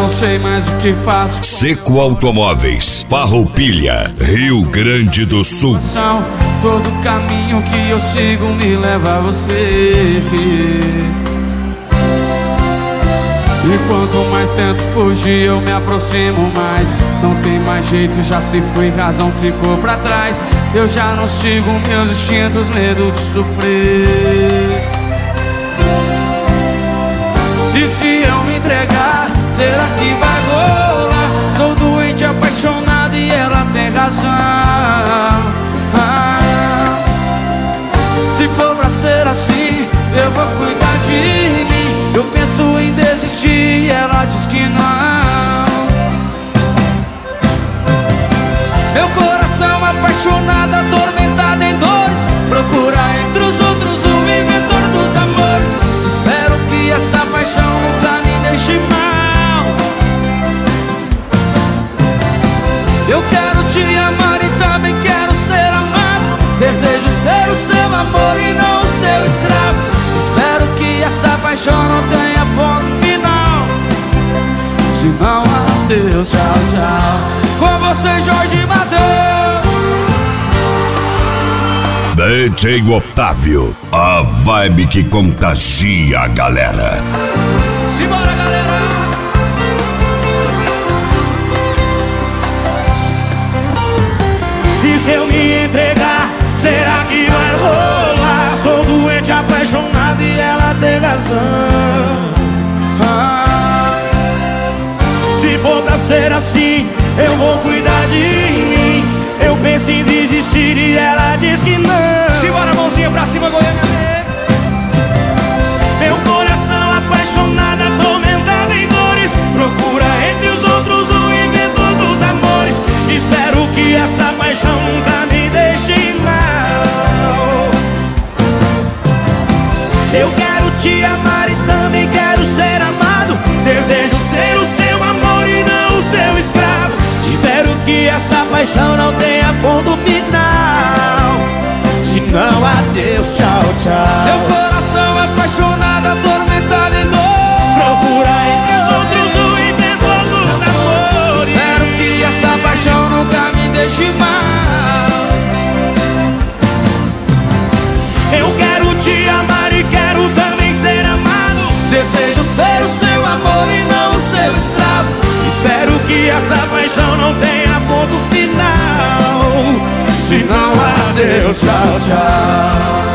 não sei mais o que faço. Seco Automóveis, Farroupilha, Rio Grande do Sul. Todo caminho que eu sigo me leva a você. E quanto mais tento fugir, eu me aproximo mais. Não tem mais jeito, já se foi, razão ficou pra trás. Eu já não sigo meus instintos, medo de sofrer. E se eu me entregar, será que vai rolar? Sou doente, apaixonado e ela tem razão. Se for pra ser assim, eu vou cuidar de mim. Eu penso em desistir e ela diz que não. Meu coração apaixonado, atormentado em dores, procura entre os outros o inventor dos amores. Espero que essa paixão nunca me deixe mal. Eu quero te amar e também quero ser amado. Desejo ser o seu amor e não o seu escravo. Espero que essa paixão não tenha ponto final. Se não, adeus, tchau, tchau. Com você, Jorge Matheus. DJ Otávio, a vibe que contagia a galera. Simbora, galera. E se eu me entregar, será que vai rolar? Sou doente, apaixonado e ela tem razão. Se for pra ser assim, eu vou cuidar de mim. Eu penso em desistir e ela diz que não. Simbora, mãozinha pra cima, Goiânia. Meu coração apaixonado, atormentado em dores, procura entre os outros o inventor dos amores. Espero que essa paixão nunca me deixe mal. Eu quero te amar e também quero ser amado. Desejo ser o seu amor e não o seu escravo. Espero que essa paixão não tenha ponto final. Se não, adeus, tchau, tchau. Meu coração apaixonado, atormentado em dor, procura entre os outros o inventor dos amores. Espero que essa paixão nunca me deixe mal. Eu quero te amar e quero também ser amado. Desejo ser o seu amor e não o seu escravo. Espero que essa paixão não tenha ponto final. Se não, adeus, tchau, tchau.